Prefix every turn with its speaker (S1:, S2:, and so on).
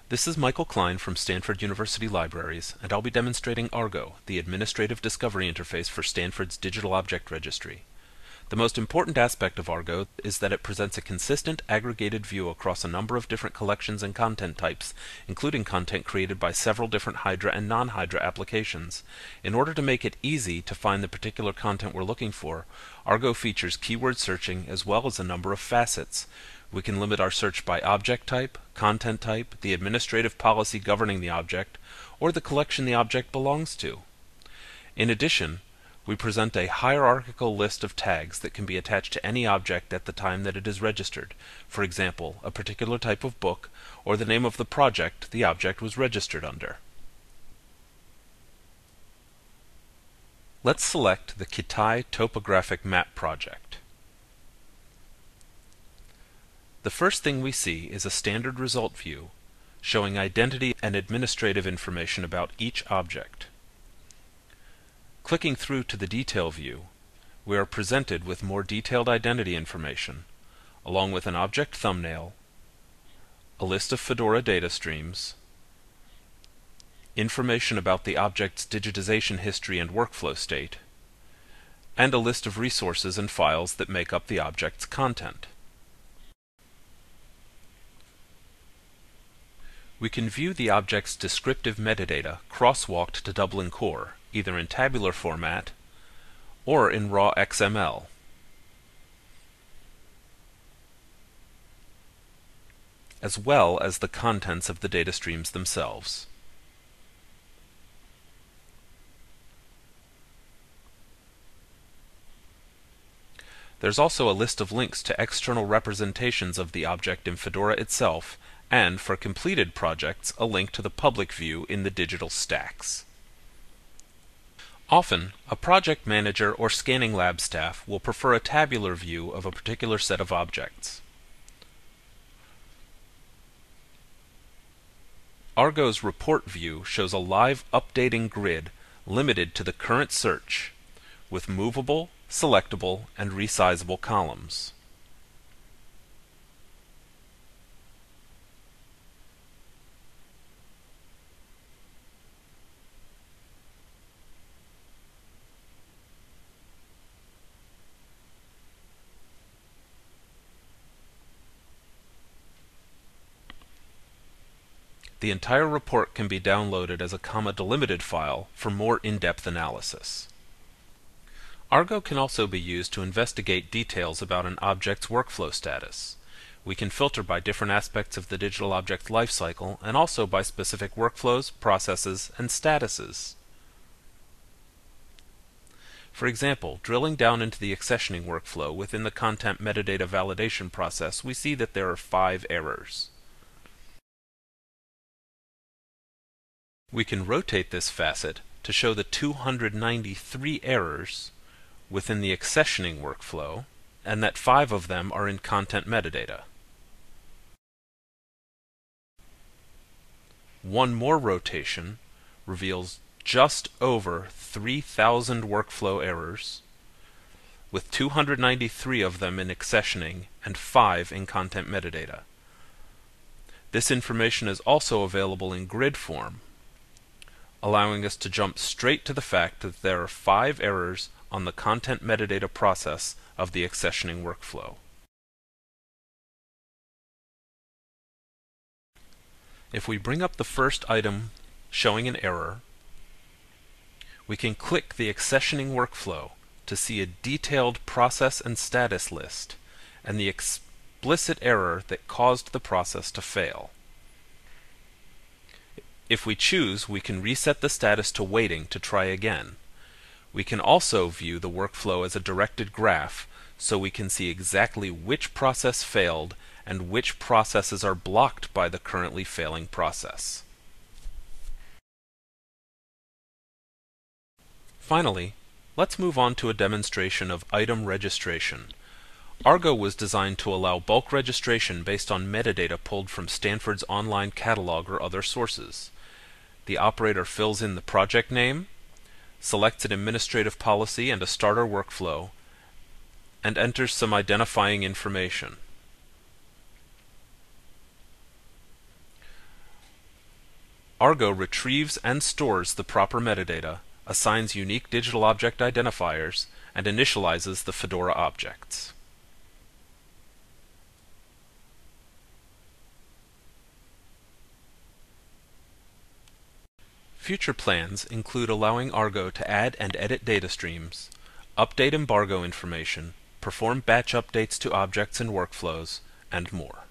S1: This is Michael Klein from Stanford University Libraries, and I'll be demonstrating Argo, the administrative discovery interface for Stanford's Digital Object Registry. The most important aspect of Argo is that it presents a consistent, aggregated view across a number of different collections and content types, including content created by several different Hydra and non-Hydra applications. In order to make it easy to find the particular content we're looking for, Argo features keyword searching as well as a number of facets. We can limit our search by object type, content type, the administrative policy governing the object, or the collection the object belongs to. In addition, we present a hierarchical list of tags that can be attached to any object at the time that it is registered. For example, a particular type of book, or the name of the project the object was registered under. Let's select the Kitai Topographic Map project. The first thing we see is a standard result view showing identity and administrative information about each object. Clicking through to the Detail view, we are presented with more detailed identity information, along with an object thumbnail, a list of Fedora data streams, information about the object's digitization history and workflow state, and a list of resources and files that make up the object's content. We can view the object's descriptive metadata crosswalked to Dublin Core, either in tabular format or in raw XML. As well as the contents of the data streams themselves. There's also a list of links to external representations of the object in Fedora itself, and for completed projects, a link to the public view in the digital stacks. Often, a project manager or scanning lab staff will prefer a tabular view of a particular set of objects. Argo's report view shows a live updating grid limited to the current search, with movable, selectable, and resizable columns. The entire report can be downloaded as a comma-delimited file for more in-depth analysis. Argo can also be used to investigate details about an object's workflow status. We can filter by different aspects of the digital object lifecycle and also by specific workflows, processes, and statuses. For example, drilling down into the accessioning workflow within the content metadata validation process, we see that there are 5 errors. We can rotate this facet to show the 293 errors within the accessioning workflow, and that 5 of them are in content metadata. One more rotation reveals just over 3,000 workflow errors, with 293 of them in accessioning and 5 in content metadata. This information is also available in grid form, allowing us to jump straight to the fact that there are 5 errors on the content metadata process of the accessioning workflow. If we bring up the first item showing an error, we can click the accessioning workflow to see a detailed process and status list and the explicit error that caused the process to fail. If we choose, we can reset the status to waiting to try again. We can also view the workflow as a directed graph, so we can see exactly which process failed and which processes are blocked by the currently failing process. Finally, let's move on to a demonstration of item registration. Argo was designed to allow bulk registration based on metadata pulled from Stanford's online catalog or other sources. The operator fills in the project name, selects an administrative policy and a starter workflow, and enters some identifying information. Argo retrieves and stores the proper metadata, assigns unique digital object identifiers, and initializes the Fedora objects. Future plans include allowing Argo to add and edit data streams, update embargo information, perform batch updates to objects and workflows, and more.